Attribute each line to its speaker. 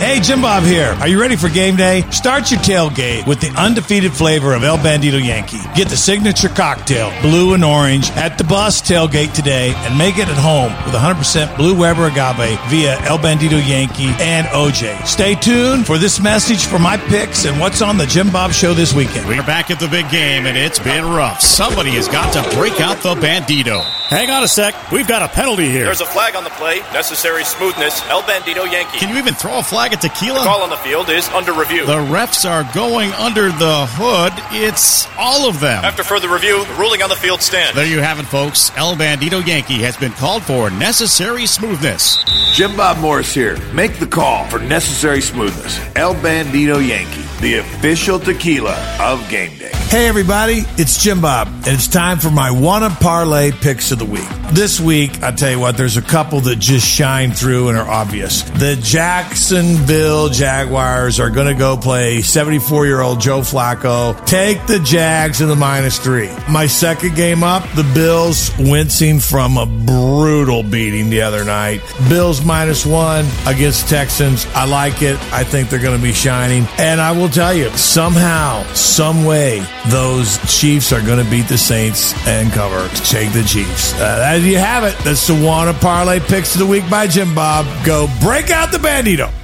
Speaker 1: Hey, Jim Bob here. Are you ready for game day? Start your tailgate with the undefeated flavor of El Bandito Yankee. Get the signature cocktail, blue and orange, at the bus tailgate today and make it at home with 100% Blue Weber agave via El Bandito Yankee and OJ. Stay tuned for this message for my picks and what's on the Jim Bob Show this weekend.
Speaker 2: We're back at the big game, and it's been rough. Somebody has got to break out the Bandito.
Speaker 3: Hang on a sec. We've got a penalty here.
Speaker 4: There's a flag on the play. Necessary smoothness. El Bandito Yankee.
Speaker 2: Can you even throw a flag at tequila?
Speaker 4: The call on the field is under review.
Speaker 2: The refs are going under the hood. It's all of them.
Speaker 4: After further review, the ruling on the field stands.
Speaker 2: There you have it, folks. El Bandito Yankee has been called for necessary smoothness.
Speaker 5: Jim Bob Morris here. Make the call for necessary smoothness. El Bandito Yankee, the official tequila of game day.
Speaker 1: Hey everybody, it's Jim Bob, and it's time for my Wanna Parlay picks of the week. This week, I'll tell you what, there's a couple that just shine through and are obvious. The Jacksonville Jaguars are going to go play 74-year-old Joe Flacco. Take the Jags in the -3. My second game up, the Bills wincing from a brutal beating the other night. Bills -1 against Texans. I like it. I think they're going to be shining. And I will tell you, somehow, some way, those Chiefs are going to beat the Saints and cover. Take the Chiefs. There you have it. That's the Wanna Parlay picks of the week by Jim Bob. Go break out the Bandito.